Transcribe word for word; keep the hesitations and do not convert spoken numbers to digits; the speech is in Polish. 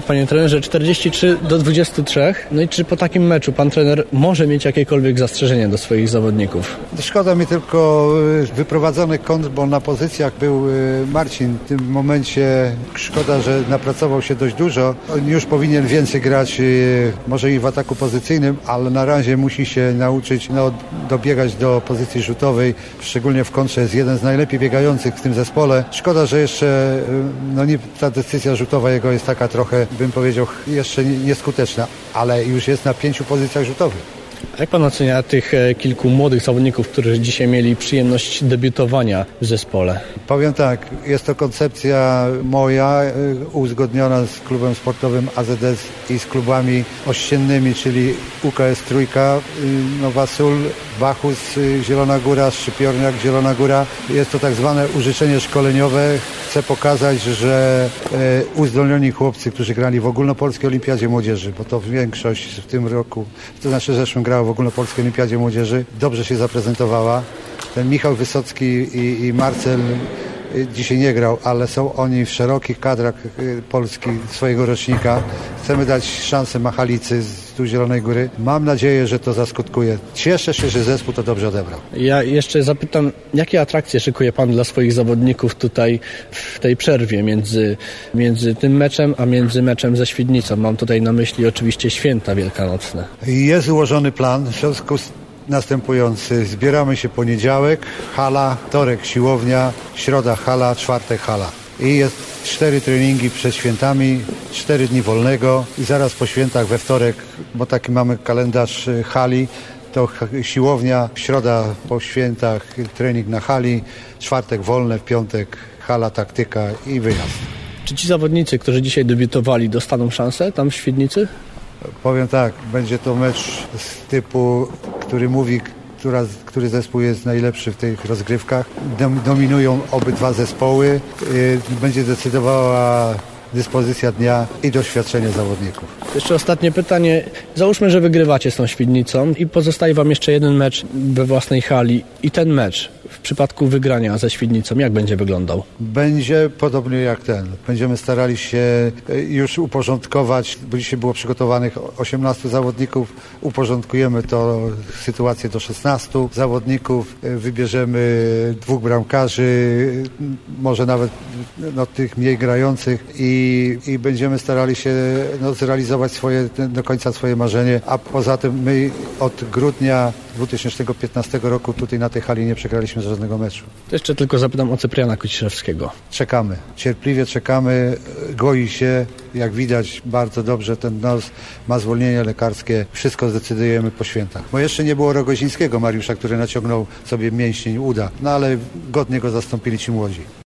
Panie trenerze, czterdzieści trzy do dwudziestu trzech. No i czy po takim meczu pan trener może mieć jakiekolwiek zastrzeżenia do swoich zawodników? Szkoda mi tylko wyprowadzonych kąt, bo na pozycjach był Marcin. W tym momencie szkoda, że napracował się dość dużo. On już powinien więcej grać, może i w ataku pozycyjnym, ale na razie musi się nauczyć no, dobiegać do pozycji rzutowej. Szczególnie w kontrze jest jeden z najlepiej biegających w tym zespole. Szkoda, że jeszcze no, nie, ta decyzja rzutowa jego jest taka trochę, bym powiedział, jeszcze nieskuteczna, ale już jest na pięciu pozycjach rzutowych. Jak pan ocenia tych kilku młodych zawodników, którzy dzisiaj mieli przyjemność debiutowania w zespole? Powiem tak, jest to koncepcja moja, uzgodniona z klubem sportowym A Z S i z klubami ościennymi, czyli U K S Trójka, Nowa Sól, Bachus, Zielona Góra, Szczypiorniak, Zielona Góra. Jest to tak zwane użyczenie szkoleniowe. Chcę pokazać, że uzdolnieni chłopcy, którzy grali w Ogólnopolskiej Olimpiadzie Młodzieży, bo to większość w tym roku, to znaczy w zeszłym grała w Ogólnopolskiej Olimpiadzie Młodzieży, dobrze się zaprezentowała. Ten Michał Wysocki i, i Marcel dzisiaj nie grał, ale są oni w szerokich kadrach Polski swojego rocznika. Chcemy dać szansę Machalicy z tu Zielonej Góry. Mam nadzieję, że to zaskutkuje. Cieszę się, że zespół to dobrze odebrał. Ja jeszcze zapytam, jakie atrakcje szykuje pan dla swoich zawodników tutaj w tej przerwie między, między tym meczem, a między meczem ze Świdnicą? Mam tutaj na myśli oczywiście święta wielkanocne. Jest ułożony plan, w związku z następujący. Zbieramy się poniedziałek, hala, wtorek siłownia, środa hala, czwartek hala. I jest cztery treningi przed świętami, cztery dni wolnego i zaraz po świętach we wtorek, bo taki mamy kalendarz hali, to siłownia, środa po świętach trening na hali, czwartek wolne, w piątek hala, taktyka i wyjazd. Czy ci zawodnicy, którzy dzisiaj debiutowali, dostaną szansę tam w Świdnicy? Powiem tak, będzie to mecz z typu, który mówi, która, który zespół jest najlepszy w tych rozgrywkach. Dominują obydwa zespoły. Będzie decydowała dyspozycja dnia i doświadczenie zawodników. Jeszcze ostatnie pytanie. Załóżmy, że wygrywacie z tą Świdnicą i pozostaje wam jeszcze jeden mecz we własnej hali. I ten mecz w przypadku wygrania ze Świdnicą, jak będzie wyglądał? Będzie podobnie jak ten. Będziemy starali się już uporządkować, bo dzisiaj było przygotowanych osiemnastu zawodników. Uporządkujemy to sytuację do szesnastu zawodników. Wybierzemy dwóch bramkarzy, może nawet no, tych mniej grających i, i będziemy starali się no, zrealizować swoje, do końca swoje marzenie. A poza tym my od grudnia dwa tysiące piętnastego roku tutaj na tej hali nie przegraliśmy żadnego meczu. To jeszcze tylko zapytam o Cypriana Kociszewskiego. Czekamy, cierpliwie czekamy, goi się, jak widać bardzo dobrze, ten nos ma zwolnienie lekarskie, wszystko zdecydujemy po świętach. Bo jeszcze nie było Rogozińskiego Mariusza, który naciągnął sobie mięsień uda, no ale godnie go zastąpili ci młodzi.